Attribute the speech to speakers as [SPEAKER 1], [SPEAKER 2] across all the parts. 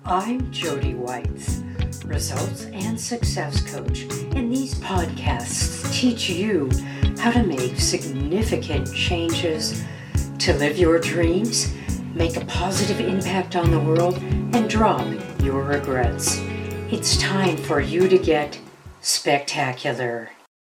[SPEAKER 1] I'm Jody Whites, results and success coach, and these podcasts teach you how to make significant changes to live your dreams, make a positive impact on the world, and drop your regrets. It's time for you to get spectacular.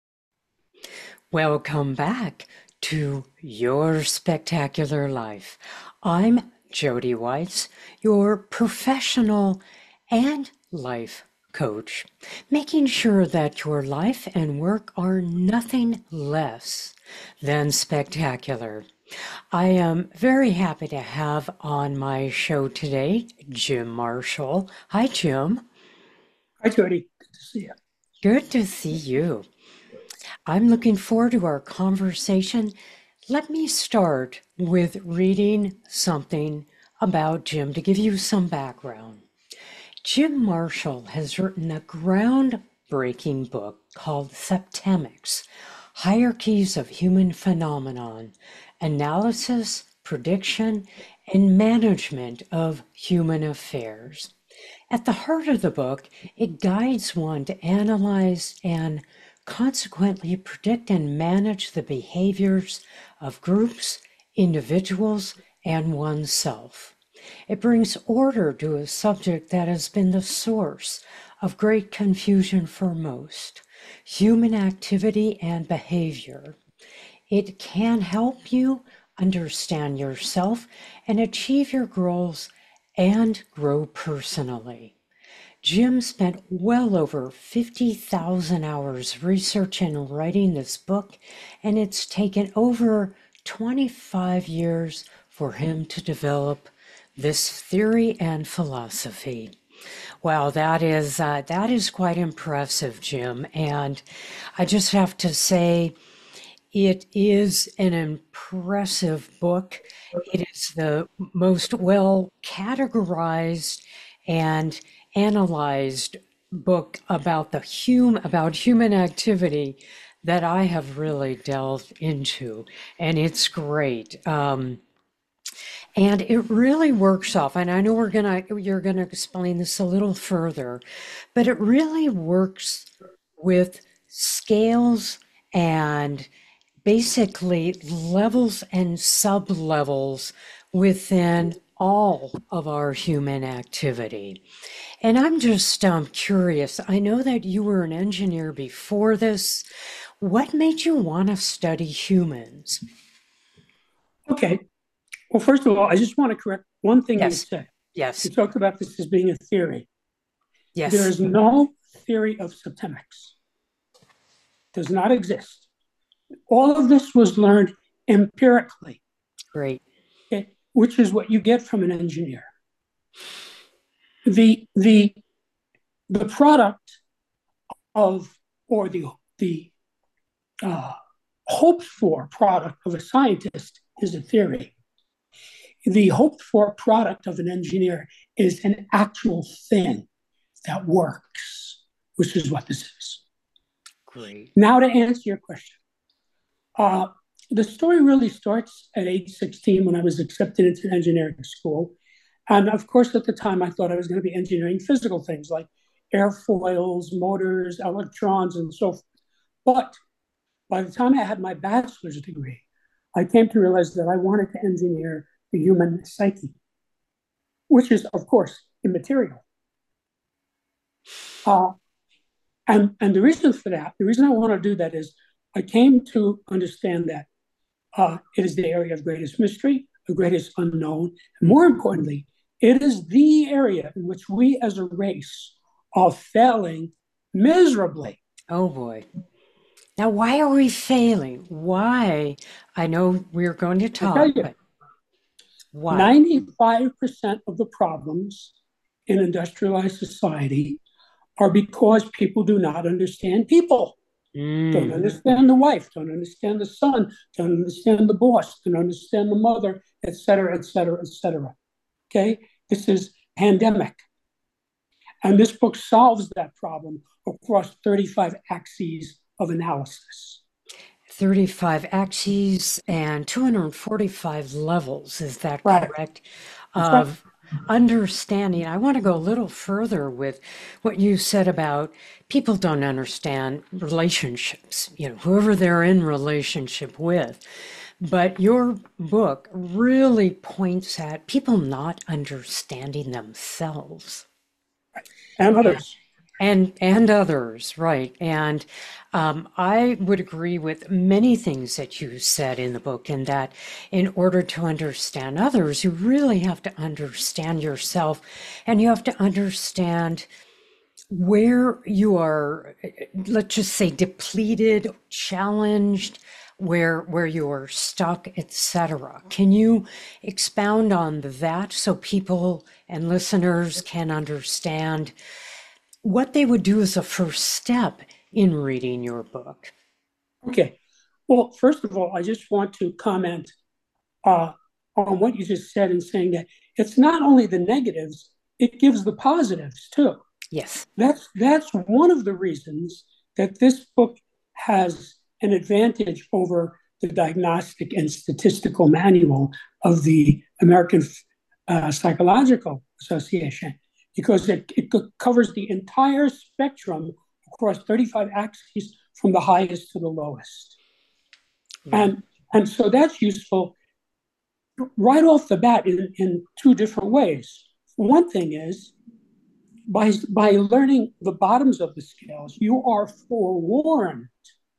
[SPEAKER 1] Welcome back to Your Spectacular Life. I'm Jody Whites, your professional and life coach, making sure that your life and work are nothing less than spectacular. I am very happy to have on my show today Jim Marshall. Hi, Jim.
[SPEAKER 2] Hi, Jody. Good to see you.
[SPEAKER 1] Good to see you. I'm looking forward to our conversation. Let me start with reading something about Jim to give you some background. Jim Marshall has written a groundbreaking book called Septemics, Hierarchies of Human Phenomenon, Analysis, Prediction, and Management of Human Affairs. At the heart of the book, it guides one to analyze and consequently predict and manage the behaviors of groups, individuals, and oneself. It brings order to a subject that has been the source of great confusion for most, human activity and behavior. It can help you understand yourself and achieve your goals and grow personally. Jim spent well over 50,000 hours researching and writing this book, and it's taken over 25 years for him to develop this theory and philosophy. Wow, that is quite impressive, Jim. And I just have to say, it is an impressive book. It is the most well categorized and analyzed book about human activity that I have really delved into, and it's great. And it really works off, and I know you're gonna explain this a little further, but it really works with scales and basically levels and sub-levels within all of our human activity. And I'm just curious. I know that you were an engineer before this. What made you want to study humans?
[SPEAKER 2] Okay. Well, first of all, I just want to correct one thing you
[SPEAKER 1] Yes,
[SPEAKER 2] said.
[SPEAKER 1] yes,
[SPEAKER 2] You talked about this as being a theory. There
[SPEAKER 1] yes.
[SPEAKER 2] is no theory of septemics. Does not exist. All of this was learned empirically,
[SPEAKER 1] Great.
[SPEAKER 2] okay, which is what you get from an engineer. The product of or the uh, hoped for product of a scientist is a theory. The hoped for product of an engineer is an actual thing that works, which is what this is.
[SPEAKER 1] Great.
[SPEAKER 2] Now, to answer your question, uh, the story really starts at age 16 when I was accepted into engineering school. And of course, at the time, I thought I was going to be engineering physical things like airfoils, motors, electrons, and so forth. But by the time I had my bachelor's degree, I came to realize that I wanted to engineer the human psyche, which is, of course, immaterial. Uh, and the reason for that, the reason I want to do that is I came to understand that it is the area of greatest mystery, of greatest unknown, and more importantly, it is the area in which we as a race are failing miserably.
[SPEAKER 1] Oh boy. Now, why are we failing? Why? I know we're going to
[SPEAKER 2] I tell
[SPEAKER 1] talk,
[SPEAKER 2] you,
[SPEAKER 1] but why?
[SPEAKER 2] 95% of the problems in industrialized society are because people do not understand people. Don't
[SPEAKER 1] Mm.
[SPEAKER 2] understand the wife, don't understand the son, don't understand the boss, don't understand the mother, et cetera, et cetera, et cetera. Okay? This is pandemic. And this book solves that problem across 35 axes of analysis.
[SPEAKER 1] 35 axes and 245 levels, is that
[SPEAKER 2] Right.
[SPEAKER 1] correct?
[SPEAKER 2] That's right.
[SPEAKER 1] Of understanding. I want to go a little further with what you said about people don't understand relationships, whoever they're in relationship with. But your book really points at people not understanding themselves.
[SPEAKER 2] and
[SPEAKER 1] Yeah.
[SPEAKER 2] others.
[SPEAKER 1] And others, right? And I would agree with many things that you said in the book, in that in order to understand others, you really have to understand yourself, and you have to understand where you are, let's just say, depleted, challenged, where you are stuck, etc. Can you expound on that so people and listeners can understand what they would do as a first step in reading your book?
[SPEAKER 2] Okay. Well, first of all, I just want to comment uh, on what you just said in saying that it's not only the negatives, it gives the positives too.
[SPEAKER 1] Yes.
[SPEAKER 2] That's one of the reasons that this book has an advantage over the Diagnostic and Statistical Manual of the American Psychological Association, because it covers the entire spectrum across 35 axes from the highest to the lowest.
[SPEAKER 1] Right.
[SPEAKER 2] And so that's useful right off the bat in two different ways. One thing is by learning the bottoms of the scales, you are forewarned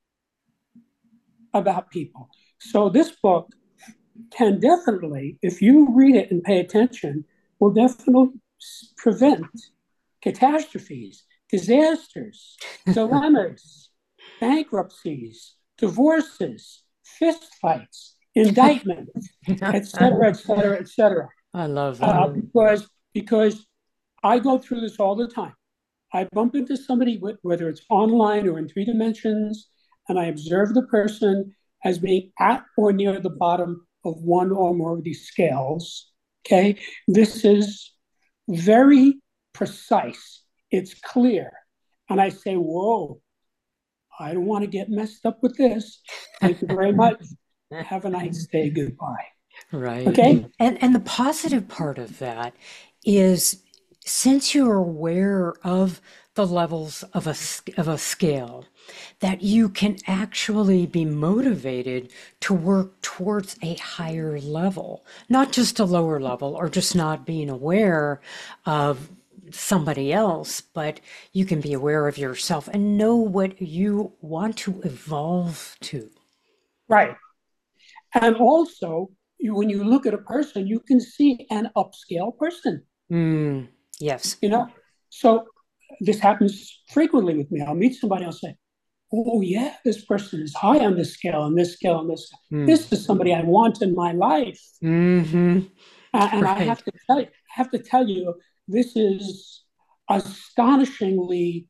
[SPEAKER 2] about people. So this book can definitely, if you read it and pay attention, will definitely prevent catastrophes, disasters, dilemmas, bankruptcies, divorces, fistfights, indictments, et cetera, et cetera, et cetera.
[SPEAKER 1] I love that.
[SPEAKER 2] Because I go through this all the time. I bump into somebody, whether it's online or in 3 dimensions, and I observe the person as being at or near the bottom of one or more of these scales. Okay. This is very precise, it's clear. And I say, whoa, I don't want to get messed up with this. Thank you very much. Have a nice day. Goodbye.
[SPEAKER 1] Right.
[SPEAKER 2] Okay.
[SPEAKER 1] And the positive part of that is, since you're aware of the levels of a scale, that you can actually be motivated to work towards a higher level, not just a lower level, or just not being aware of somebody else, but you can be aware of yourself and know what you want to evolve to.
[SPEAKER 2] Right. And also, when you look at a person, you can see an upscale person,
[SPEAKER 1] Mm, yes.
[SPEAKER 2] you know? So this happens frequently with me. I'll meet somebody, I'll say, oh, yeah, this person is high on this scale, and this scale, and this scale.
[SPEAKER 1] Mm.
[SPEAKER 2] This is somebody I want in my life.
[SPEAKER 1] Mm-hmm.
[SPEAKER 2] And
[SPEAKER 1] Right.
[SPEAKER 2] I have to tell you, this is astonishingly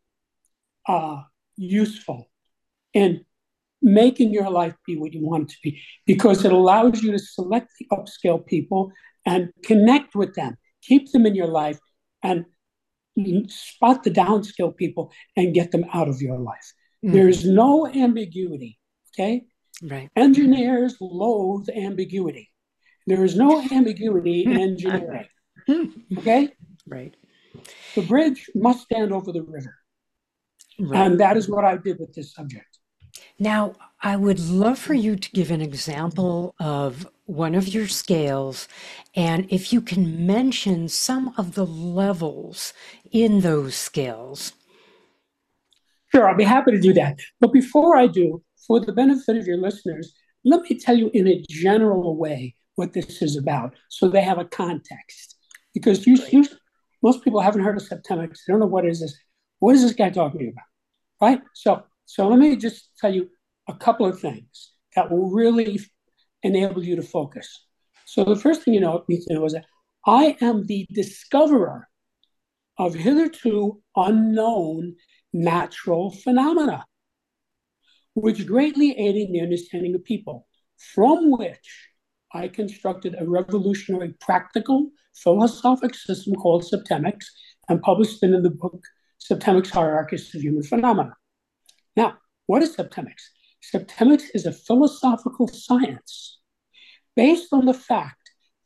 [SPEAKER 2] useful in making your life be what you want it to be, because it allows you to select the upscale people and connect with them, keep them in your life, and spot the downscale people and get them out of your life. There
[SPEAKER 1] Mm-hmm.
[SPEAKER 2] is no ambiguity. Okay.
[SPEAKER 1] Right.
[SPEAKER 2] Engineers loathe ambiguity. There is no ambiguity in engineering. Okay.
[SPEAKER 1] Right.
[SPEAKER 2] The bridge must stand over the river.
[SPEAKER 1] Right.
[SPEAKER 2] And that is what I did with this subject.
[SPEAKER 1] Now, I would love for you to give an example of one of your scales, and if you can mention some of the levels in those scales.
[SPEAKER 2] Sure, I'll be happy to do that. But before I do, for the benefit of your listeners, let me tell you in a general way what this is about so they have a context. Because most people haven't heard of Septemix. They don't know what is this. What is this guy talking about? Right? So let me just tell you a couple of things that will really enable you to focus. So the first thing you need to know is that I am the discoverer of hitherto unknown natural phenomena, which greatly aided the understanding of people, from which I constructed a revolutionary practical philosophic system called Septemics and published it in the book Septemics Hierarchies of Human Phenomena. Now, what is Septemics? Septemics is a philosophical science based on the fact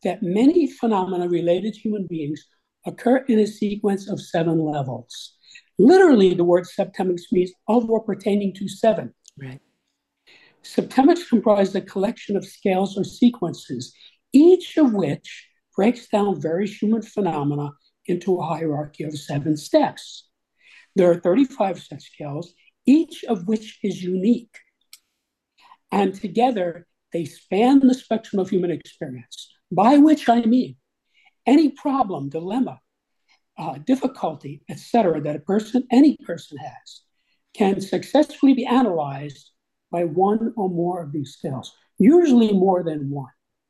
[SPEAKER 2] that many phenomena related to human beings occur in a sequence of 7 levels. Literally, the word septemics means of or pertaining to 7.
[SPEAKER 1] Right.
[SPEAKER 2] Septemics comprise a collection of scales or sequences, each of which breaks down various human phenomena into a hierarchy of 7 steps. There are 35 such scales, each of which is unique. And together, they span the spectrum of human experience, by which I mean any problem, dilemma, difficulty, etc., that any person has, can successfully be analyzed by one or more of these scales, usually more than one.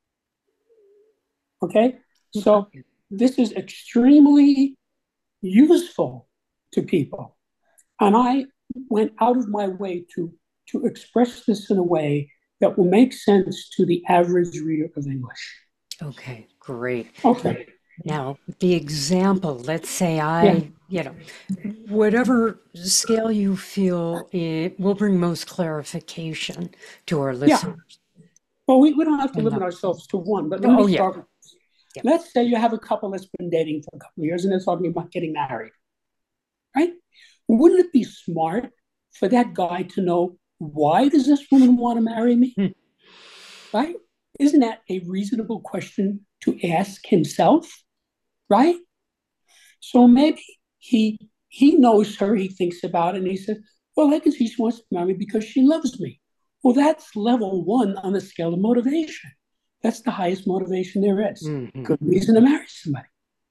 [SPEAKER 2] Okay? So this is extremely useful to people. And I went out of my way to express this in a way that will make sense to the average reader of English.
[SPEAKER 1] Okay, great.
[SPEAKER 2] Okay.
[SPEAKER 1] Now, the example, let's say
[SPEAKER 2] Yeah.
[SPEAKER 1] whatever scale you feel it will bring most clarification to our
[SPEAKER 2] Yeah.
[SPEAKER 1] listeners.
[SPEAKER 2] Well, we don't have to limit ourselves to one, but let me start with this.
[SPEAKER 1] Yeah.
[SPEAKER 2] Let's say you have a couple that's been dating for a couple of years and they're talking about getting married, right? Wouldn't it be smart for that guy to know, why does this woman want to marry me? Right? Isn't that a reasonable question to ask himself? Right? So maybe he knows her, he thinks about it, and he says, well, I can see she wants to marry me because she loves me. Well, that's level 1 on the scale of motivation. That's the highest motivation there is.
[SPEAKER 1] Mm-hmm.
[SPEAKER 2] Good reason to marry somebody.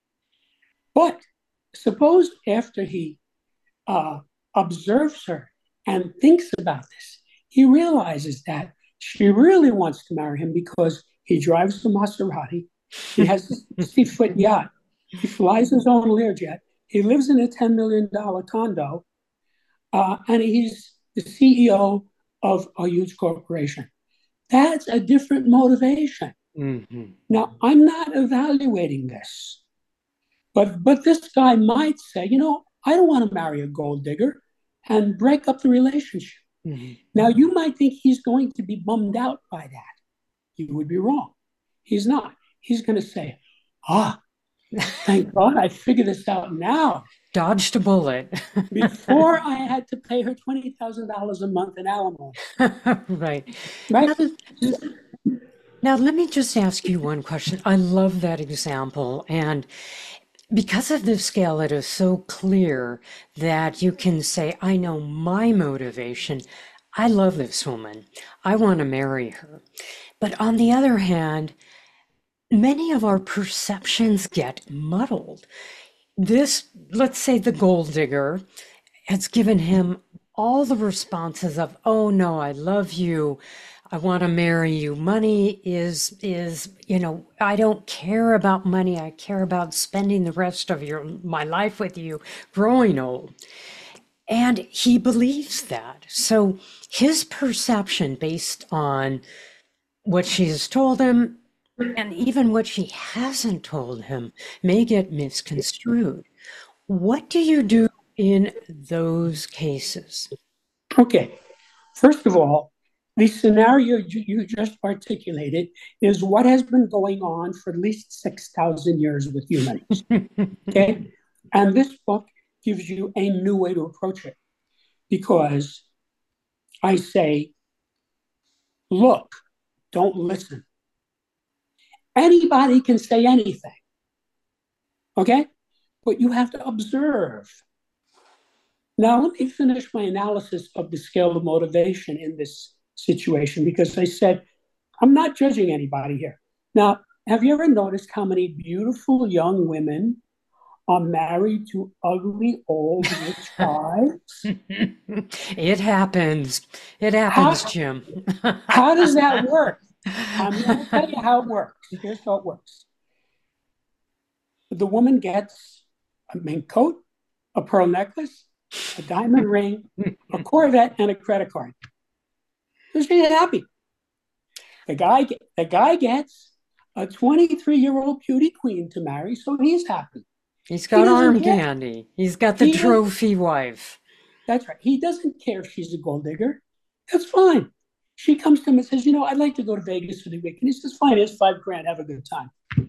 [SPEAKER 2] But suppose after he observes her and thinks about this, he realizes that she really wants to marry him because he drives a Maserati, he has a 60-foot yacht, he flies his own Learjet, he lives in a $10 million condo, and he's the CEO of a huge corporation. That's a different motivation.
[SPEAKER 1] Mm-hmm.
[SPEAKER 2] Now, I'm not evaluating this, but this guy might say, I don't want to marry a gold digger, and break up the relationship.
[SPEAKER 1] Mm-hmm.
[SPEAKER 2] Now, you might think he's going to be bummed out by that. You would be wrong. He's not. He's going to say, thank God I figured this out now.
[SPEAKER 1] Dodged a bullet.
[SPEAKER 2] Before I had to pay her $20,000 a month in alimony.
[SPEAKER 1] Right.
[SPEAKER 2] Right?
[SPEAKER 1] Now, let me just ask you one question. I love that example. And because of the scale, it is so clear that you can say, I know my motivation. I love this woman. I want to marry her. But on the other hand, many of our perceptions get muddled. This, let's say the gold digger, has given him all the responses of, oh no, I love you. I want to marry you. Money is, I don't care about money. I care about spending the rest of my life with you, growing old. And he believes that. So his perception based on what she has told him and even what she hasn't told him may get misconstrued. What do you do in those cases?
[SPEAKER 2] Okay. First of all, the scenario you just articulated is what has been going on for at least 6,000 years with humans. Okay. And this book gives you a new way to approach it because I say, look, don't listen. Anybody can say anything. Okay. But you have to observe. Now, let me finish my analysis of the scale of motivation in this situation because I said, I'm not judging anybody here. Now, have you ever noticed how many beautiful young women are married to ugly, old, rich guys?
[SPEAKER 1] It happens. It happens, Jim.
[SPEAKER 2] How does that work? I'm going to tell you how it works. Here's how it works. The woman gets a mink coat, a pearl necklace, a diamond ring, a Corvette, and a credit card. So she's happy. The guy gets a 23-year-old beauty queen to marry, so he's happy.
[SPEAKER 1] He's got arm candy. He's got the trophy wife.
[SPEAKER 2] That's right. He doesn't care if she's a gold digger. That's fine. She comes to him and says, I'd like to go to Vegas for the weekend. He says, fine, here's $5,000. Have a good time.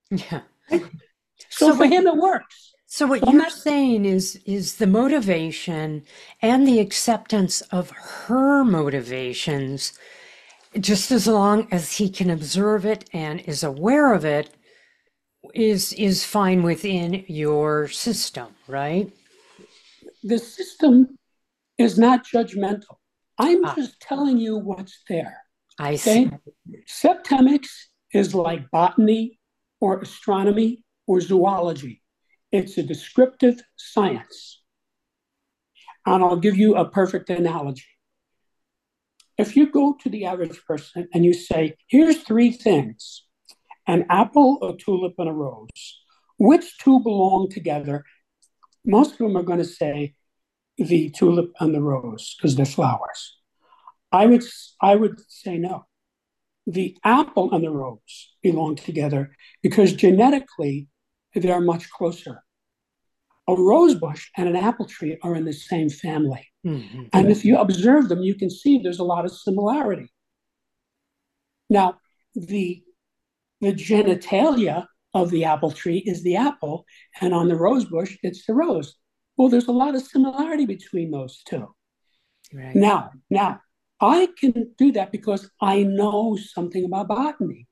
[SPEAKER 1] Yeah.
[SPEAKER 2] So
[SPEAKER 1] So
[SPEAKER 2] for
[SPEAKER 1] what
[SPEAKER 2] him, it works.
[SPEAKER 1] so
[SPEAKER 2] So
[SPEAKER 1] what
[SPEAKER 2] I'm
[SPEAKER 1] you're
[SPEAKER 2] not,
[SPEAKER 1] saying is the motivation and the acceptance of her motivations, just as long as he can observe it and is aware of it, is fine within your system, right?
[SPEAKER 2] the system is not judgmental. I'm
[SPEAKER 1] Ah,
[SPEAKER 2] just telling you what's there.
[SPEAKER 1] I see.
[SPEAKER 2] Okay. Septemics is like botany or astronomy or zoology. It's a descriptive science. And I'll give you a perfect analogy. If you go to the average person and you say, here's three things: an apple, a tulip, and a rose, which two belong together? Most of them are going to say the tulip and the rose because they're flowers. I would I would say no. The apple and the rose belong together because genetically they're much closer. A rose bush and an apple tree are in the same family.
[SPEAKER 1] Hmm.
[SPEAKER 2] And if you observe them, you can see there's a lot of similarity. Now, the, the genitalia of the apple tree is the apple, and on the rose bush, it's the rose. Well, there's a lot of similarity between those two.
[SPEAKER 1] Right.
[SPEAKER 2] Now, I can do that because I know something about botany.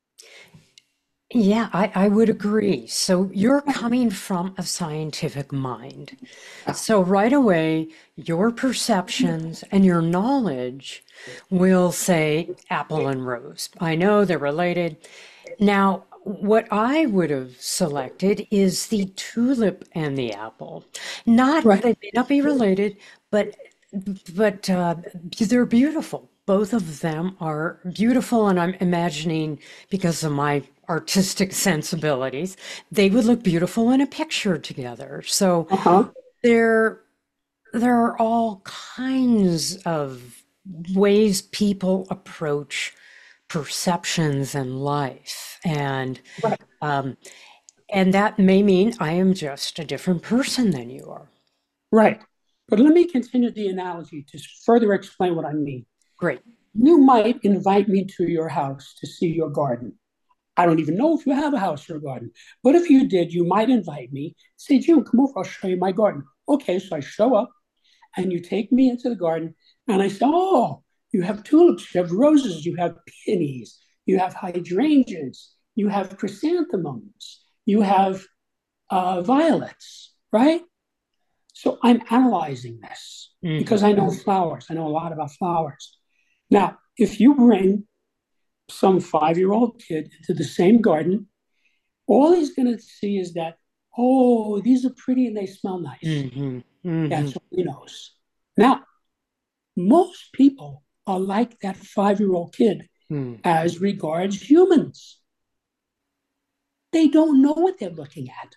[SPEAKER 1] Yeah, I would agree. So you're coming from a scientific mind. So right away, your perceptions and your knowledge will say apple and rose. I know they're related. Now, what I would have selected is the tulip and the apple. Not,
[SPEAKER 2] Right.
[SPEAKER 1] they may not be related, but but they're beautiful. Both of them are beautiful, and I'm imagining because of my artistic sensibilities, they would look beautiful in a picture together. So
[SPEAKER 2] Uh-huh.
[SPEAKER 1] there, there are all kinds of ways people approach perceptions in life,
[SPEAKER 2] Right.
[SPEAKER 1] um, and that may mean I am just a different person than you are.
[SPEAKER 2] Right. But let me continue the analogy to further explain what I mean.
[SPEAKER 1] Great.
[SPEAKER 2] You might invite me to your house to see your garden. I don't even know if you have a house or a garden. But if you did, you might invite me, say, June, come over, I'll show you my garden. Okay, so I show up and you take me into the garden and I say, oh, you have tulips, you have roses, you have peonies, you have hydrangeas, you have chrysanthemums, you have violets, right? So I'm analyzing this
[SPEAKER 1] Hmm.
[SPEAKER 2] because I know flowers. I know a lot about flowers. Now, if you bring some 5 year old kid into the same garden, all he's going to see is that, oh, these are pretty and they smell nice.
[SPEAKER 1] Hmm. Hmm.
[SPEAKER 2] That's all he knows. Now, most people are like that 5 year old kid
[SPEAKER 1] Hmm.
[SPEAKER 2] as regards humans. They don't know what they're looking at.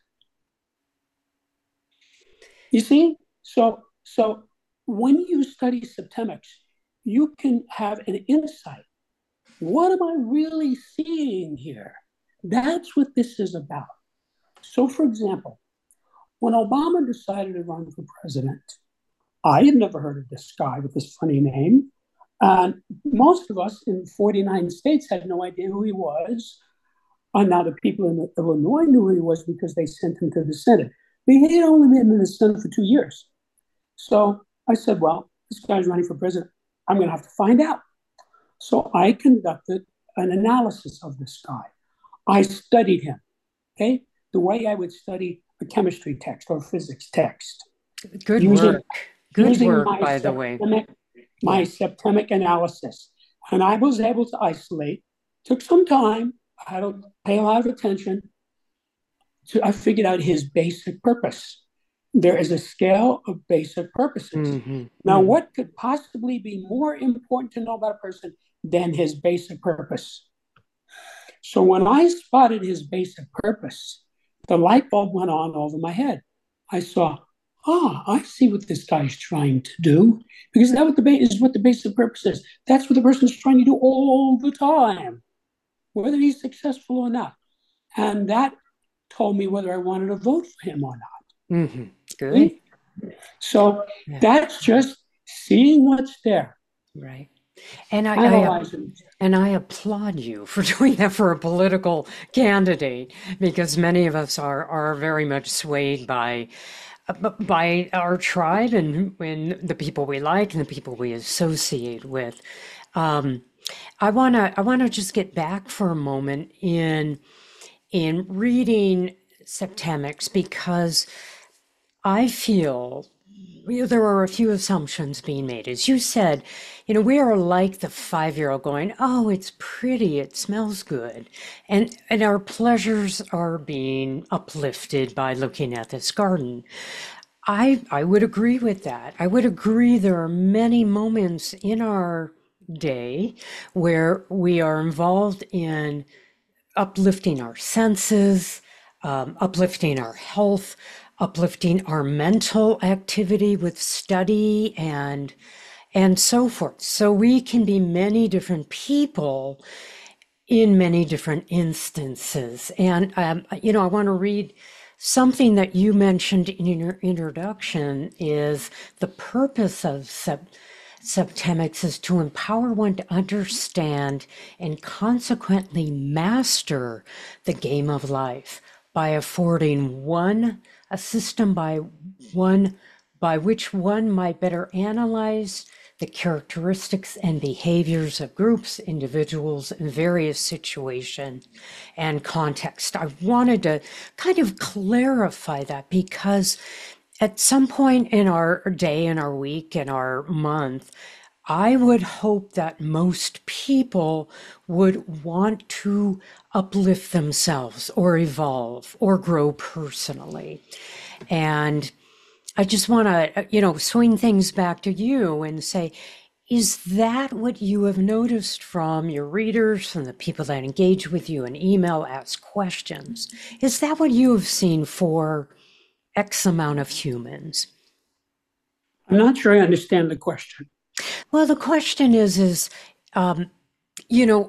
[SPEAKER 2] You see? So when you study systemics, you can have an insight. What am I really seeing here? That's what this is about. So, for example, when Obama decided to run for president, I had never heard of this guy with this funny name. And most of us in 49 states had no idea who he was. And now the people in Illinois knew who he was because they sent him to the Senate. But he had only been in the Senate for 2 years. So I said, well, this guy's running for president. I'm going to have to find out. So I conducted an analysis of this guy. I studied him, okay? The way I would study a chemistry text or a physics text,
[SPEAKER 1] Good
[SPEAKER 2] using
[SPEAKER 1] work. Good
[SPEAKER 2] using
[SPEAKER 1] work, by the way.
[SPEAKER 2] my
[SPEAKER 1] Yeah.
[SPEAKER 2] septemic analysis. And I was able to isolate. Took some time. I don't pay a lot of attention. I figured out his basic purpose. There is a scale of basic purposes.
[SPEAKER 1] Hmm.
[SPEAKER 2] Now,
[SPEAKER 1] Hmm.
[SPEAKER 2] what could possibly be more important to know about a person than his basic purpose? So when I spotted his basic purpose, the light bulb went on over my head. I saw, I see what this guy's trying to do because that is what the basic purpose is. That's what the person's trying to do all the time, whether he's successful or not. And that told me whether I wanted to vote for him or not.
[SPEAKER 1] Hmm. Good.
[SPEAKER 2] See? So
[SPEAKER 1] Yeah.
[SPEAKER 2] that's just seeing what's there.
[SPEAKER 1] Right. And
[SPEAKER 2] Analyzing.
[SPEAKER 1] I applaud you for doing that for a political candidate, because many of us are very much swayed by our tribe and the people we like and the people we associate with. Um, I wanna just get back for a moment in reading Septemics, because I feel there are a few assumptions being made. As you said, we are like the 5-year-old going, "Oh, it's pretty, it smells good." And our pleasures are being uplifted by looking at this garden. I would agree with that. I would agree there are many moments in our day where we are involved in uplifting our senses, uplifting our health, uplifting our mental activity with study and so forth. So we can be many different people in many different instances. And I want to read something that you mentioned in your introduction. Is the purpose of Septemics is to empower one to understand and consequently master the game of life by affording one a system one by which one might better analyze the characteristics and behaviors of groups, individuals in various situations and context. I wanted to kind of clarify that, because at some point in our day, in our week, in our month, I would hope that most people would want to uplift themselves or evolve or grow personally. And I just want to, swing things back to you and say, is that what you have noticed from your readers, from the people that engage with you in email, ask questions? Is that what you have seen for X amount of humans?
[SPEAKER 2] I'm not sure I understand the question.
[SPEAKER 1] Well, the question is, um, you know,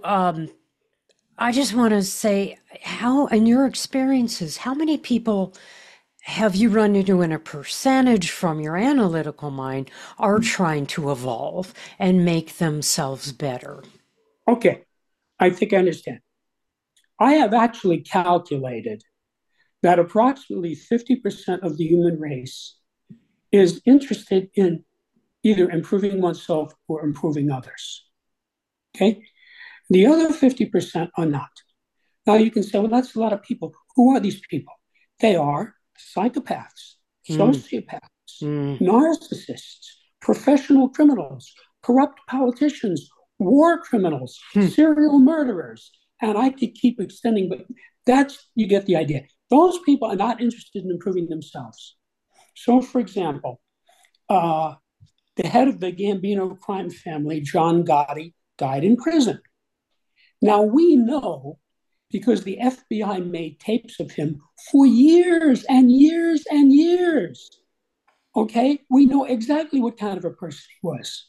[SPEAKER 1] I just want to say, how, in your experiences, how many people have you run into in a percentage from your analytical mind are trying to evolve and make themselves better?
[SPEAKER 2] Okay, I think I understand. I have actually calculated that approximately 50% of the human race is interested in either improving oneself or improving others. Okay? The other 50% are not. Now you can say, well, that's a lot of people. Who are these people? They are psychopaths,
[SPEAKER 1] Mm,
[SPEAKER 2] sociopaths,
[SPEAKER 1] mm,
[SPEAKER 2] narcissists, professional criminals, corrupt politicians, war criminals,
[SPEAKER 1] hmm,
[SPEAKER 2] serial murderers. And I could keep extending, but you get the idea. Those people are not interested in improving themselves. So, for example, uh, the head of the Gambino crime family, John Gotti, died in prison. Now we know, because the FBI made tapes of him for years and years and years. Okay, we know exactly what kind of a person he was.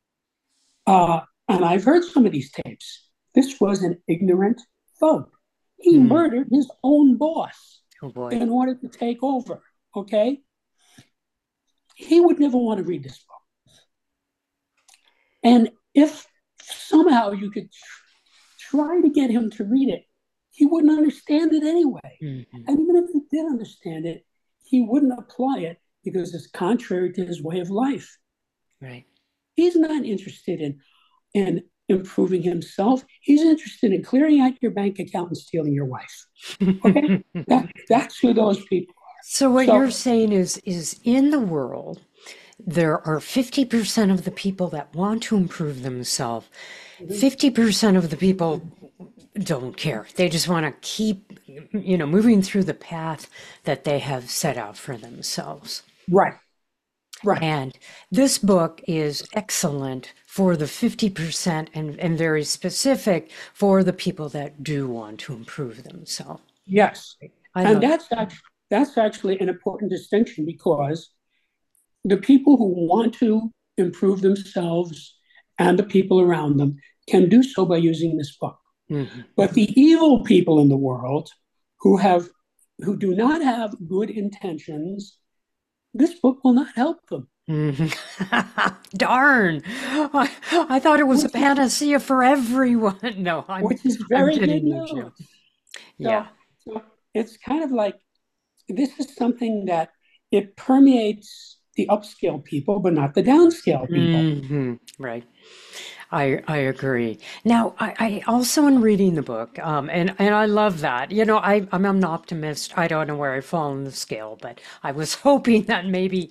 [SPEAKER 2] And I've heard some of these tapes. This was an ignorant thug. He
[SPEAKER 1] mm.
[SPEAKER 2] murdered his own boss
[SPEAKER 1] Oh boy.
[SPEAKER 2] in order to take over. Okay, he would never want to read this book. And if somehow you could try to get him to read it, he wouldn't understand it anyway.
[SPEAKER 1] Mhm.
[SPEAKER 2] And even if he did understand it, he wouldn't apply it because it's contrary to his way of life.
[SPEAKER 1] Right.
[SPEAKER 2] He's not interested in improving himself. He's interested in clearing out your bank account and stealing your wife. Okay? That's who those people are.
[SPEAKER 1] So what
[SPEAKER 2] So,
[SPEAKER 1] you're saying is in the world, there are 50% of the people that want to improve themselves. 50% of the people don't care. They just want to keep, moving through the path that they have set out for themselves.
[SPEAKER 2] right, right.
[SPEAKER 1] And this book is excellent for the 50% and very specific for the people that do want to improve themselves.
[SPEAKER 2] Yes.
[SPEAKER 1] I
[SPEAKER 2] And
[SPEAKER 1] love
[SPEAKER 2] that's actually an important distinction because the people who want to improve themselves and the people around them can do so by using this book.
[SPEAKER 1] it. Hmm.
[SPEAKER 2] But the evil people in the world who do not have good intentions, this book will not help them.
[SPEAKER 1] Mhm. Darn. I thought it was a
[SPEAKER 2] which is
[SPEAKER 1] panacea for everyone. No,
[SPEAKER 2] which is
[SPEAKER 1] I'm
[SPEAKER 2] very good
[SPEAKER 1] kidding you,
[SPEAKER 2] news.
[SPEAKER 1] Jim. Yeah.
[SPEAKER 2] So it's kind of like this is something that it permeates the upscale people, but not the downscale people.
[SPEAKER 1] Right. I agree. Now, I also in reading the book, and I love that. I'm an optimist. I don't know where I fall on the scale, but I was hoping that maybe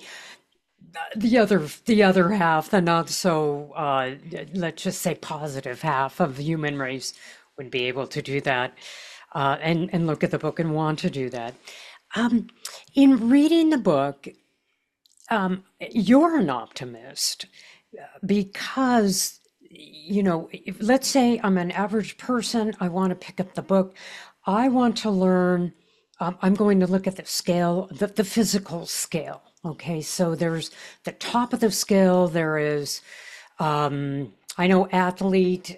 [SPEAKER 1] the other half, the not so let's just say positive half of the human race would be able to do that, and look at the book and want to do that. Um, in reading the book, you're an optimist because let's say I'm an average person. I want to pick up the book. I want to learn. I'm going to look at the scale, the physical scale. Okay, so there's the top of the scale. There is, I know, athlete,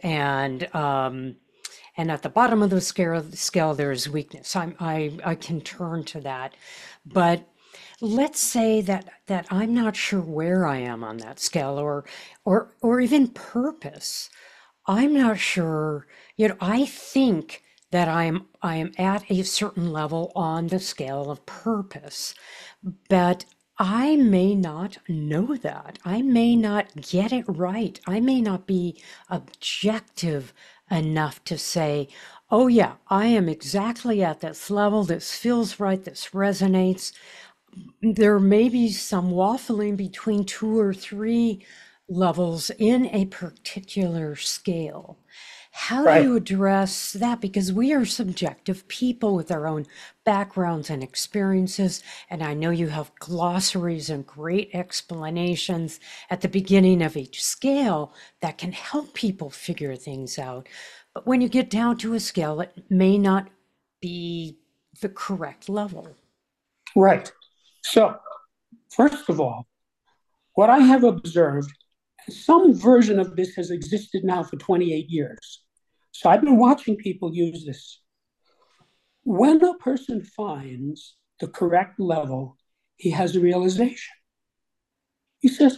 [SPEAKER 1] and at the bottom of the scale there is weakness. I can turn to that, but let's say that I'm not sure where I am on that scale, or even purpose. I'm not sure. I think that I am at a certain level on the scale of purpose, but I may not know that. I may not get it right. I may not be objective enough to say, oh, yeah, I am exactly at this level. This feels right. This resonates. There may be some waffling between two or three levels in a particular scale. How do
[SPEAKER 2] Right.
[SPEAKER 1] you address that? Because we are subjective people with our own backgrounds and experiences. And I know you have glossaries and great explanations at the beginning of each scale that can help people figure things out. But when you get down to a scale, it may not be the correct level.
[SPEAKER 2] Right. So, first of all, what I have observed, some version of this has existed now for 28 years. So I've been watching people use this. When a person finds the correct level, he has a realization. He says,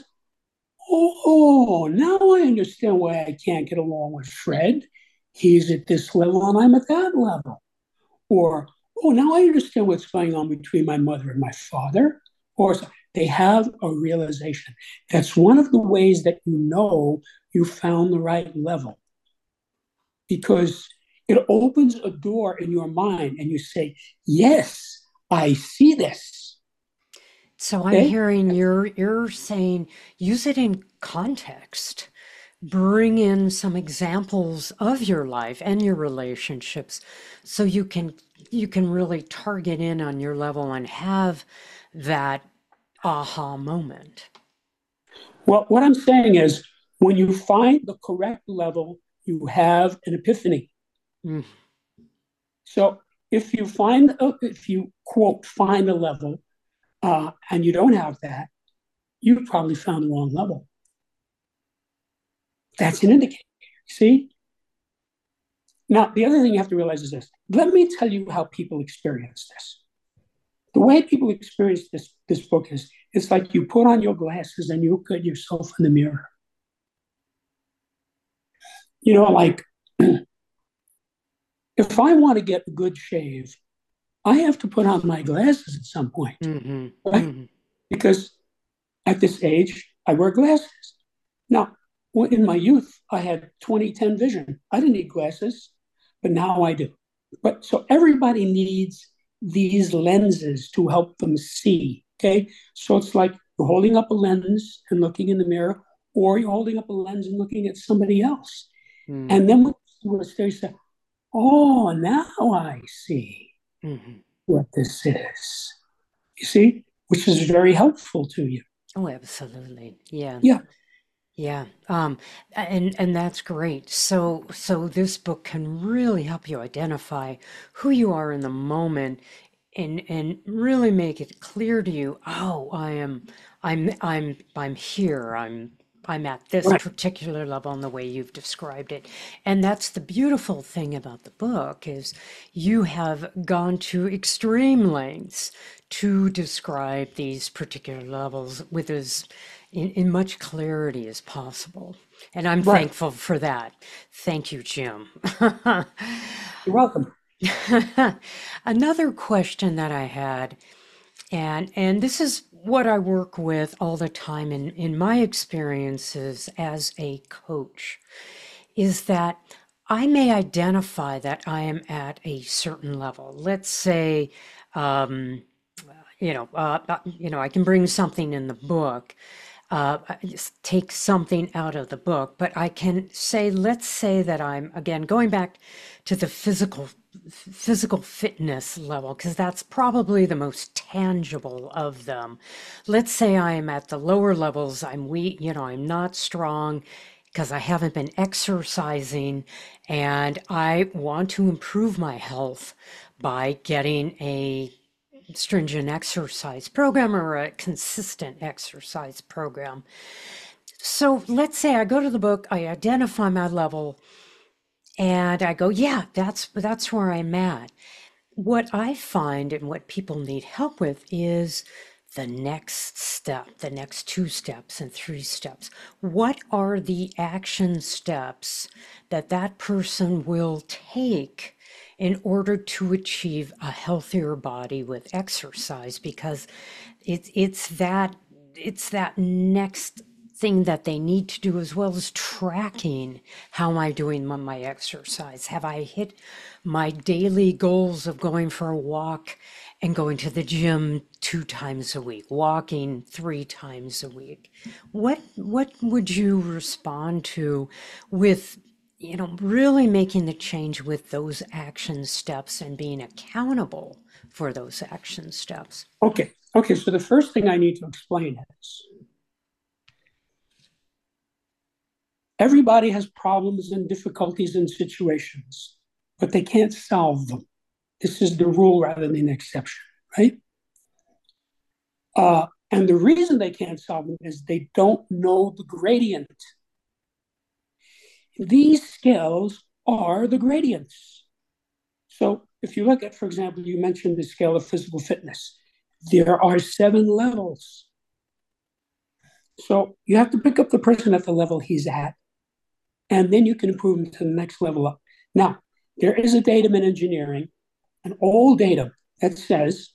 [SPEAKER 2] oh, now I understand why I can't get along with Fred. He's at this level and I'm at that level. Or, oh, now I understand what's going on between my mother and my father. Or they have a realization. That's one of the ways that you know you found the right level because it opens a door in your mind and you say, yes, I see this.
[SPEAKER 1] So I'm
[SPEAKER 2] Okay.
[SPEAKER 1] hearing you're saying use it in context. Bring in some examples of your life and your relationships so you can really target in on your level and have that aha moment.
[SPEAKER 2] Well, what I'm saying is when you find the correct level, you have an epiphany.
[SPEAKER 1] Mm.
[SPEAKER 2] So if you quote, find a level and you don't have that, you probably found the wrong level. That's an indicator. See? Now, the other thing you have to realize is this. Let me tell you how people experience this. The way people experience this book is it's like you put on your glasses and you look at yourself in the mirror. Like if I want to get a good shave, I have to put on my glasses at some point,
[SPEAKER 1] Hmm.
[SPEAKER 2] right?
[SPEAKER 1] Hmm.
[SPEAKER 2] Because at this age, I wear glasses. Now, in my youth, I had 20/10 vision. I didn't need glasses, but now I do. But so everybody needs these lenses to help them see. Okay. So it's like you're holding up a lens and looking in the mirror, or you're holding up a lens and looking at somebody else.
[SPEAKER 1] Hmm.
[SPEAKER 2] And then when you say, oh, now I see
[SPEAKER 1] Hmm.
[SPEAKER 2] what this is. You see, which is very helpful to you.
[SPEAKER 1] Oh, absolutely. Yeah.
[SPEAKER 2] Yeah.
[SPEAKER 1] Yeah. And that's great. So this book can really help you identify who you are in the moment and really make it clear to you, oh, I'm here. I'm at this
[SPEAKER 2] Right.
[SPEAKER 1] particular level in the way you've described it. And that's the beautiful thing about the book is you have gone to extreme lengths to describe these particular levels with as in much clarity as possible. And I'm
[SPEAKER 2] Right.
[SPEAKER 1] thankful for that. Thank you, Jim.
[SPEAKER 2] You're welcome.
[SPEAKER 1] Another question that I had, and this is what I work with all the time in my experiences as a coach, is that I may identify that I am at a certain level. Let's say, I can bring something in the book, just take something out of the book, but I can say, let's say that I'm again going back to the physical fitness level because that's probably the most tangible of them. Let's say I am at the lower levels. I'm weak, I'm not strong because I haven't been exercising, and I want to improve my health by getting a stringent exercise program or a consistent exercise program. So let's say I go to the book, I identify my level, and I go, yeah, that's where I'm at. What I find and what people need help with is the next step, the next two steps and three steps. What are the action steps that that person will take in order to achieve a healthier body with exercise? Because it's that next thing that they need to do as well as tracking how am I doing on my exercise? Have I hit my daily goals of going for a walk and going to the gym 2 times a week, walking 3 times a week? What would you respond to with really making the change with those action steps and being accountable for those action steps?
[SPEAKER 2] Okay. Okay. So the first thing I need to explain is everybody has problems and difficulties and situations, but they can't solve them. This is the rule rather than the exception, right? And the reason they can't solve them is they don't know the gradient. These scales are the gradients. So if you look at, for example, you mentioned the scale of physical fitness. There are 7 levels. So you have to pick up the person at the level he's at, and then you can improve him to the next level up. Now, there is a datum in engineering, an old datum that says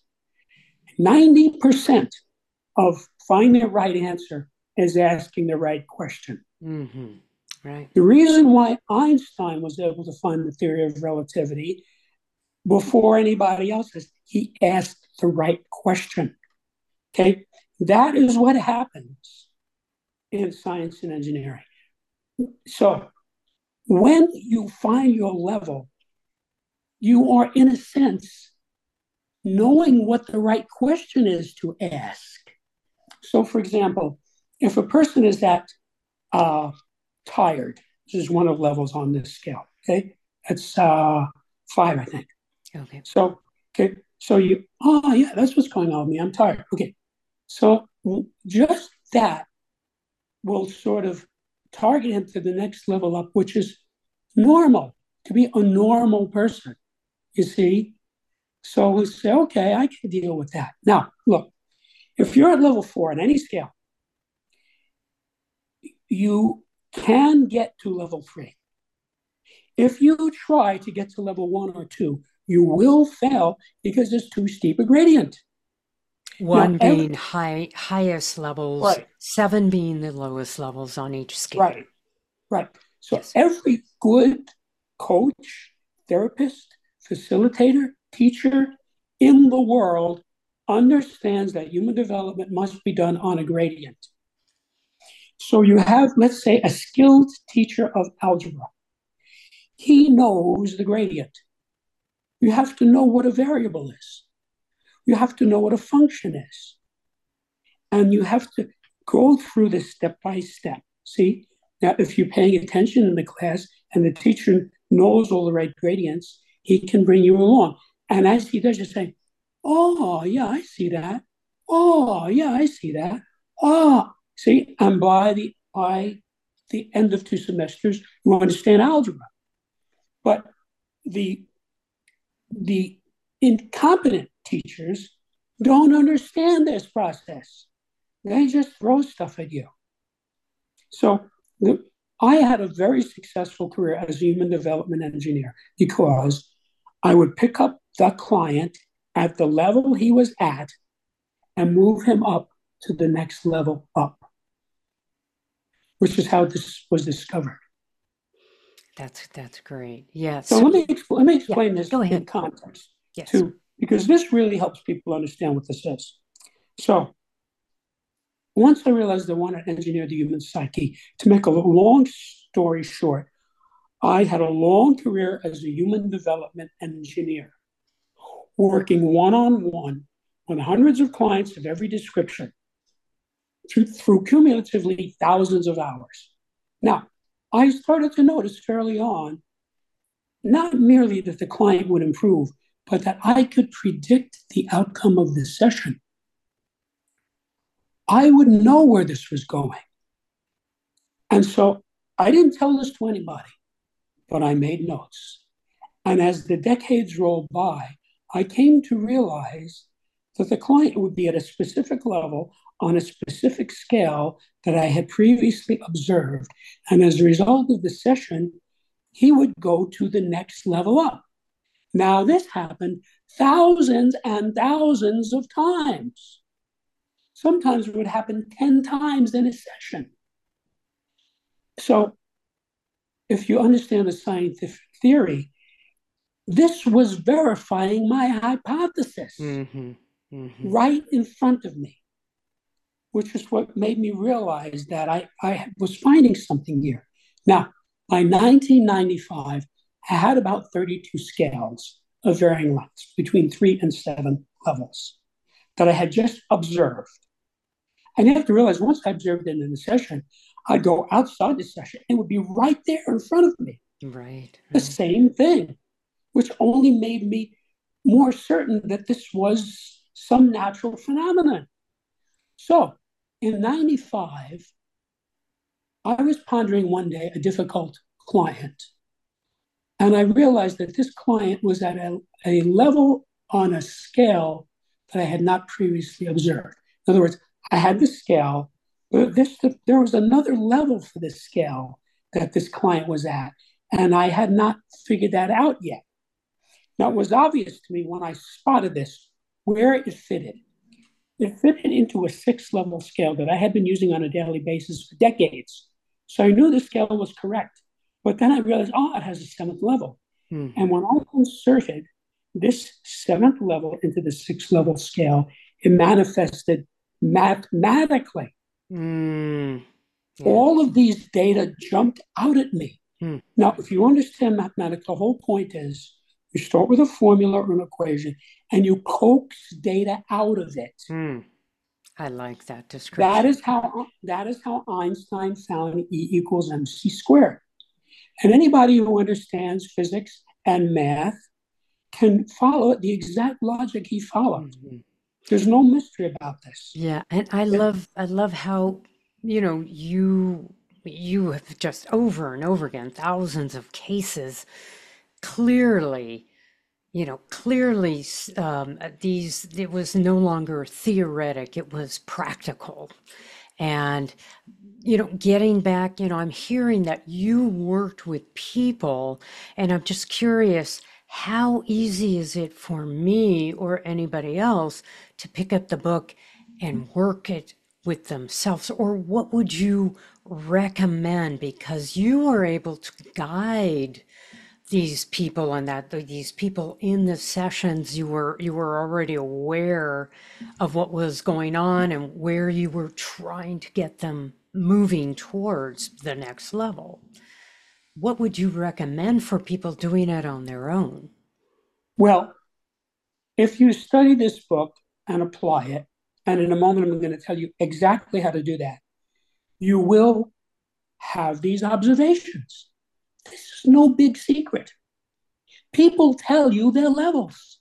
[SPEAKER 2] 90% of finding the right answer is asking the right question.
[SPEAKER 1] Mm-hmm. Right.
[SPEAKER 2] The reason why Einstein was able to find the theory of relativity before anybody else is he asked the right question. Okay, that is what happens in science and engineering. So when you find your level, you are, in a sense, knowing what the right question is to ask. So, for example, if a person is at tired, this is one of the levels on this scale, okay? It's 5, I think.
[SPEAKER 1] Okay.
[SPEAKER 2] So, okay, so yeah, that's what's going on with me. I'm tired. Okay, so just that will sort of target him to the next level up, which is normal, to be a normal person, you see? So we say, okay, I can deal with that. Now, look, if you're at level 4 on any scale, you can get to level 3. If you try to get to level 1 or 2, you will fail because it's too steep a gradient.
[SPEAKER 1] One being highest levels,
[SPEAKER 2] right,
[SPEAKER 1] 7 being the lowest levels on each scale.
[SPEAKER 2] right, right. So
[SPEAKER 1] Yes.
[SPEAKER 2] every good coach, therapist, facilitator, teacher in the world understands that human development must be done on a gradient. So you have, let's say, a skilled teacher of algebra. He knows the gradient. You have to know what a variable is. You have to know what a function is. And you have to go through this step by step. See, now if you're paying attention in the class and the teacher knows all the right gradients, he can bring you along. And as he does, you're saying, oh, yeah, I see that. Oh, yeah, I see that. Oh, see, and by the by the end of 2 semesters, you understand algebra. But the incompetent teachers don't understand this process. They just throw stuff at you. So I had a very successful career as a human development engineer because I would pick up the client at the level he was at and move him up to the next level up, which is how this was discovered.
[SPEAKER 1] That's great. Yes.
[SPEAKER 2] So let me explain this
[SPEAKER 1] go ahead.
[SPEAKER 2] in context,
[SPEAKER 1] yes.
[SPEAKER 2] too, because this really helps people understand what this is. So once I realized I wanted to engineer the human psyche, to make a long story short, I had a long career as a human development engineer, working one-on-one with hundreds of clients of every description through cumulatively thousands of hours. Now, I started to notice fairly on, not merely that the client would improve, but that I could predict the outcome of the session. I would know where this was going. And so I didn't tell this to anybody, but I made notes. And as the decades rolled by, I came to realize that the client would be at a specific level on a specific scale that I had previously observed. And as a result of the session, he would go to the next level up. Now, this happened thousands and thousands of times. Sometimes it would happen 10 times in a session. So if you understand the scientific theory, this was verifying my hypothesis right in front of me, which is what made me realize that I was finding something here. Now, by 1995, I had about 32 scales of varying lengths, between 3 and 7 levels, that I had just observed. And you have to realize, once I observed it in the session, I'd go outside the session, and it would be right there in front of me.
[SPEAKER 1] Right.
[SPEAKER 2] The same thing, which only made me more certain that this was some natural phenomenon. So in 95, I was pondering one day a difficult client. And I realized that this client was at a level on a scale that I had not previously observed. In other words, I had the scale, but there was another level for this scale that this client was at, and I had not figured that out yet. Now, it was obvious to me when I spotted this, where it fitted. It fitted into a 6-level scale that I had been using on a daily basis for decades. So I knew the scale was correct. But then I realized, it has a 7th level. And when I inserted this 7th level into the 6-level scale, it manifested mathematically.
[SPEAKER 1] Yeah.
[SPEAKER 2] All of these data jumped out at me. Now, if you understand mathematics, the whole point is you start with a formula or an equation, and you coax data out of it.
[SPEAKER 1] I like that description.
[SPEAKER 2] That is how Einstein found E equals mc squared. And anybody who understands physics and math can follow the exact logic he followed. There's no mystery about this.
[SPEAKER 1] Yeah, and I love how, you have just over and over again, thousands of cases, clearly, it was no longer theoretic, it was practical. And, getting back, I'm hearing that you worked with people, and I'm just curious, how easy is it for me or anybody else to pick up the book and work it with themselves? Or what would you recommend? Because you are able to guide these people, and that these people in the sessions, you were already aware of what was going on and where you were trying to get them moving towards the next level. What would you recommend for people doing it on their own?
[SPEAKER 2] Well, if you study this book and apply it, and in a moment I'm going to tell you exactly how to do that, you will have these observations. This is no big secret. People tell you their levels.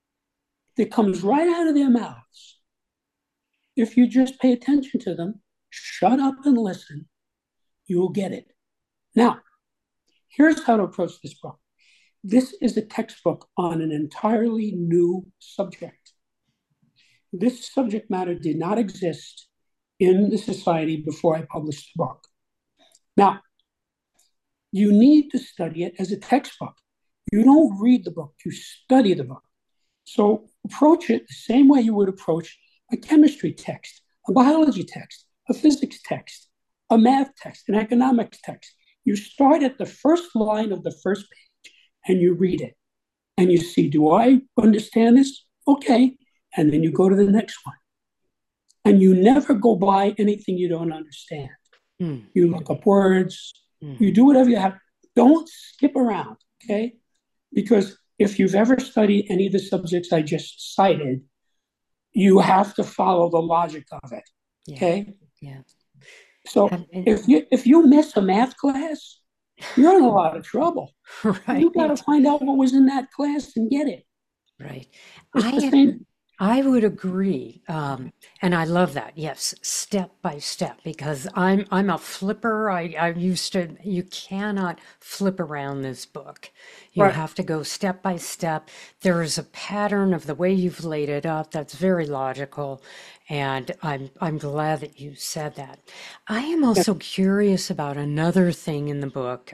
[SPEAKER 2] It comes right out of their mouths. If you just pay attention to them, Shut up and listen. You'll get it. Now, here's how to approach this book. This is a textbook on an entirely new subject. This subject matter did not exist in the society before I published the book. Now, you need to study it as a textbook. You don't read the book, you study the book. So approach it the same way you would approach a chemistry text, a biology text, a physics text, a math text, an economics text. You start at the first line of the first page and you read it. And you see, do I understand this? Okay. And then you go to the next one. And you never go by anything you don't understand. Mm. You look up words, you do whatever you have. Don't skip around, okay? Because if you've ever studied any of the subjects I just cited, you have to follow the logic of it, okay?
[SPEAKER 1] Yeah.
[SPEAKER 2] So if you miss a math class, you're in a lot of trouble. Right. You got to find out what was in that class and get it.
[SPEAKER 1] Right. I would agree, and I love that. Yes, step by step, because I'm a flipper. I used to. You cannot flip around this book. You have to go step by step. There is a pattern of the way you've laid it up that's very logical, and I'm glad that you said that. I am also curious about another thing in the book.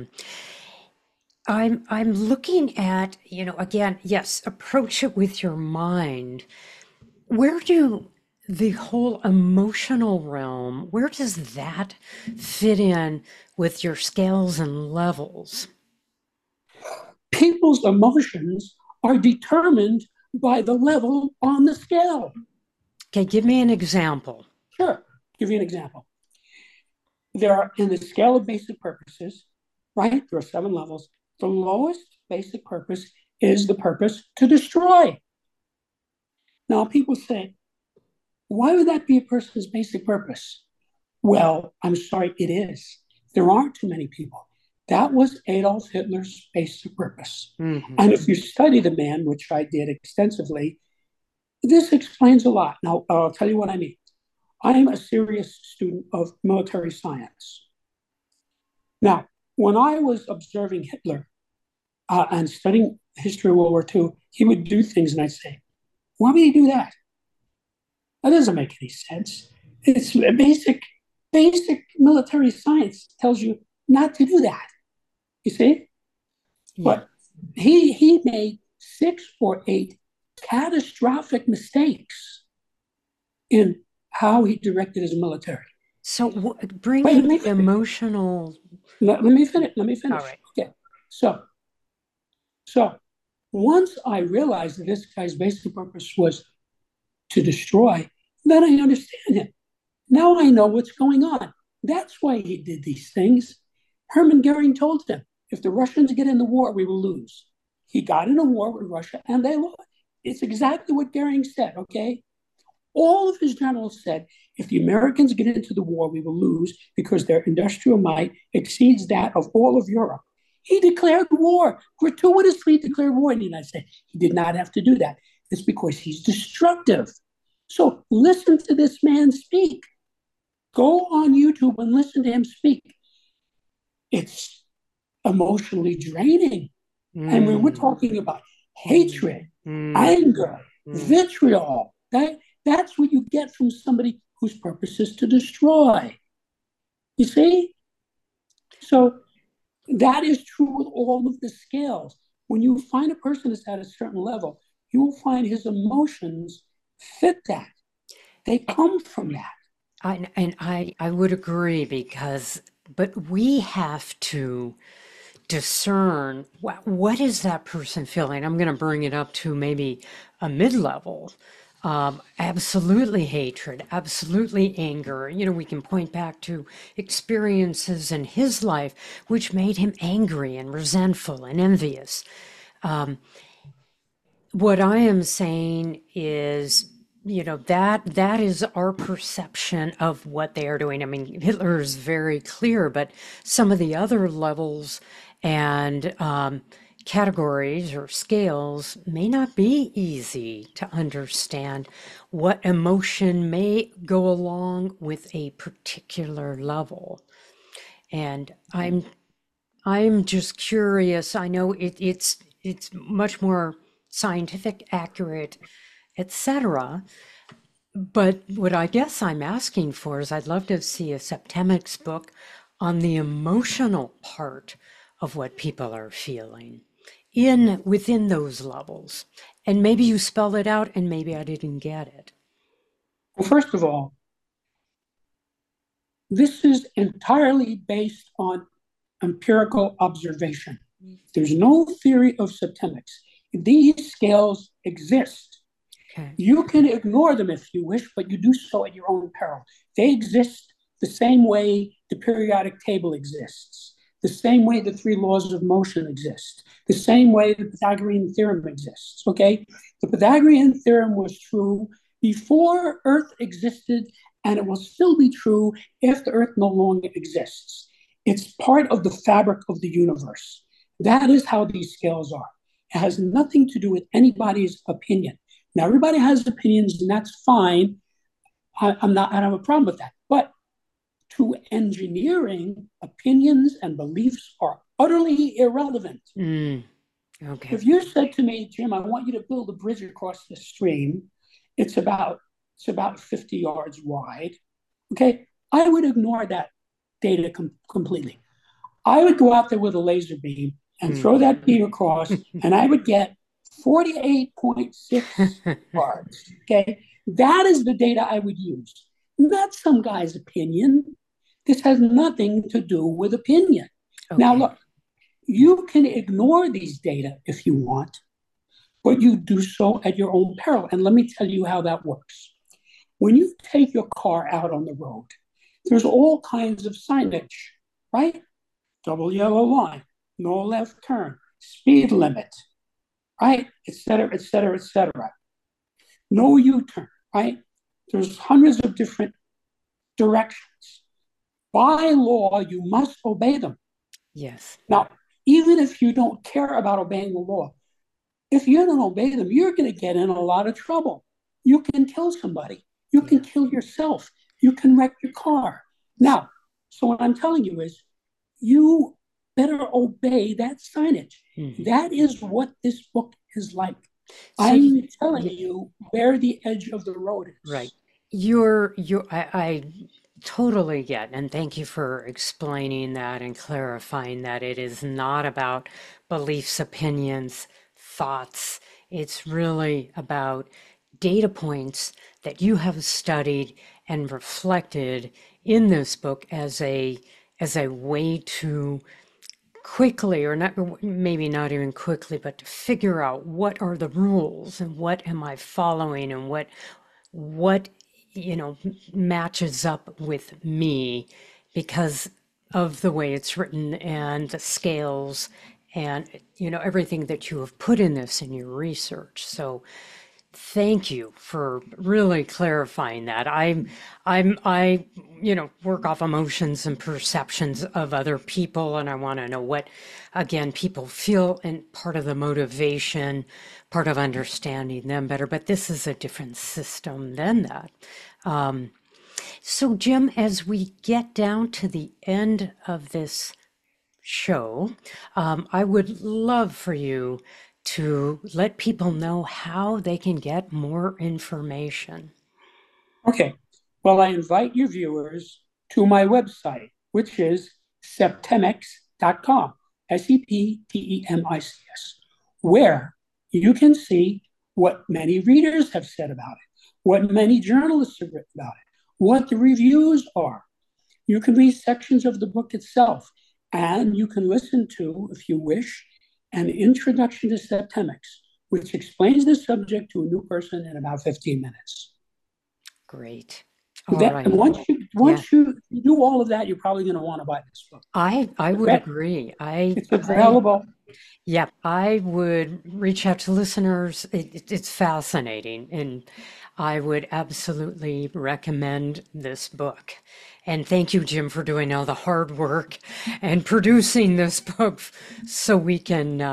[SPEAKER 1] I'm looking at, again, yes, approach it with your mind. Where do the whole emotional realm, where does that fit in with your scales and levels?
[SPEAKER 2] People's emotions are determined by the level on the scale.
[SPEAKER 1] Okay, give me an example.
[SPEAKER 2] Sure, give you an example. There are, in the scale of basic purposes, right, there are 7 levels. The lowest basic purpose is the purpose to destroy. Now, people say, why would that be a person's basic purpose? Well, I'm sorry, it is. There aren't too many people. That was Adolf Hitler's basic purpose. Mm-hmm. And if you study the man, which I did extensively, this explains a lot. Now, I'll tell you what I mean. I am a serious student of military science. Now, when I was observing Hitler and studying the history of World War II, he would do things and I'd say, why would he do that? That doesn't make any sense. It's basic military science tells you not to do that. You see? Yeah. But he made 6 or 8 catastrophic mistakes in how he directed his military.
[SPEAKER 1] So bring in the emotional.
[SPEAKER 2] Let me finish. All right. Okay. So once I realized that this guy's basic purpose was to destroy, then I understand him. Now I know what's going on. That's why he did these things. Hermann Goering told him, if the Russians get in the war, we will lose. He got in a war with Russia and they lost. It's exactly what Goering said, okay? All of his generals said, if the Americans get into the war, we will lose because their industrial might exceeds that of all of Europe. He declared war, gratuitously declared war in the United States. He did not have to do that. It's because he's destructive. So listen to this man speak. Go on YouTube and listen to him speak. It's emotionally draining. And when we're talking about hatred, anger, vitriol, that's what you get from somebody whose purpose is to destroy. You see? So that is true with all of the scales. When you find a person that's at a certain level, you will find his emotions fit that. They come from that.
[SPEAKER 1] I would agree but we have to discern what is that person feeling. I'm going to bring it up to maybe a mid-level. Absolutely hatred, absolutely anger. We can point back to experiences in his life which made him angry and resentful and envious. What I am saying is, that is our perception of what they are doing. I mean, Hitler is very clear, but some of the other levels and categories or scales may not be easy to understand. What emotion may go along with a particular level. And I'm just curious. I know it's much more scientific, accurate, etc. But what I guess I'm asking for is I'd love to see a Septemics book on the emotional part of what people are feeling in within those levels. And maybe you spelled it out and maybe I didn't get it.
[SPEAKER 2] Well, first of all, this is entirely based on empirical observation. There's no theory of septemics. These scales exist.
[SPEAKER 1] Okay.
[SPEAKER 2] You can ignore them if you wish, but you do so at your own peril. They exist the same way the periodic table exists, the same way the three laws of motion exist, the same way the Pythagorean theorem exists, okay? The Pythagorean theorem was true before Earth existed, and it will still be true after Earth no longer exists. It's part of the fabric of the universe. That is how these scales are. It has nothing to do with anybody's opinion. Now, everybody has opinions, and that's fine. I don't have a problem with that. But to engineering, opinions and beliefs are utterly irrelevant.
[SPEAKER 1] Okay.
[SPEAKER 2] If you said to me, Jim, I want you to build a bridge across the stream, it's about 50 yards wide. Okay, I would ignore that data completely. I would go out there with a laser beam and throw that beam across, and I would get 48.6 yards. Okay, that is the data I would use. Not some guy's opinion. This has nothing to do with opinion. Okay. Now, look, you can ignore these data if you want, but you do so at your own peril. And let me tell you how that works. When you take your car out on the road, there's all kinds of signage, right? Double yellow line, no left turn, speed limit, right? Et cetera, et cetera, et cetera. No U-turn, right? There's hundreds of different directions. By law, you must obey them.
[SPEAKER 1] Yes.
[SPEAKER 2] Now, even if you don't care about obeying the law, if you don't obey them, you're going to get in a lot of trouble. You can kill somebody. You can kill yourself. You can wreck your car. Now, so what I'm telling you is you better obey that signage. That is what this book is like. So, I'm telling you where the edge of the road is.
[SPEAKER 1] Right. I totally get, and thank you for explaining that and clarifying that it is not about beliefs, opinions, thoughts. It's really about data points that you have studied and reflected in this book as a way to quickly, or not, maybe not even quickly, but to figure out what are the rules and what am I following and what matches up with me because of the way it's written and the scales and everything that you have put in this in your research. So thank you for really clarifying that. I work off emotions and perceptions of other people, and I want to know what, again, people feel, and part of the motivation, part of understanding them better. But this is a different system than that. So, Jim, as we get down to the end of this show, I would love for you to let people know how they can get more information.
[SPEAKER 2] Okay. Well, I invite your viewers to my website, which is septemics.com, SEPTEMICS, where you can see what many readers have said about it, what many journalists have written about it, what the reviews are. You can read sections of the book itself, and you can listen to, if you wish, an introduction to septemics, which explains the subject to a new person in about 15 minutes.
[SPEAKER 1] Great.
[SPEAKER 2] Right. And once you do all of that, you're probably going to want to buy this book.
[SPEAKER 1] I would agree.
[SPEAKER 2] It's available.
[SPEAKER 1] I would reach out to listeners. It's fascinating, and I would absolutely recommend this book. And thank you, Jim, for doing all the hard work and producing this book so we can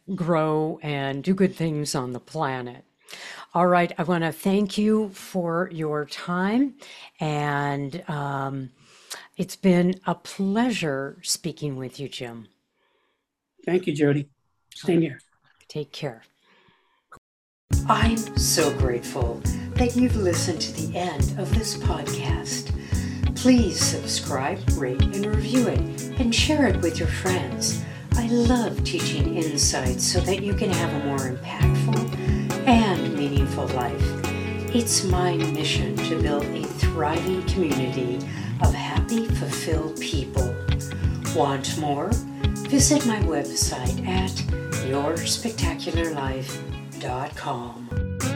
[SPEAKER 1] grow and do good things on the planet. All right, I want to thank you for your time, and it's been a pleasure speaking with you, Jim.
[SPEAKER 2] Thank you, Jody. Same here.
[SPEAKER 1] Take care. I'm so grateful that you've listened to the end of this podcast. Please subscribe, rate, and review it, and share it with your friends. I love teaching insights so that you can have a more impactful and meaningful life. It's my mission to build a thriving community of happy, fulfilled people. Want more? Visit my website at yourspectacularlife.com.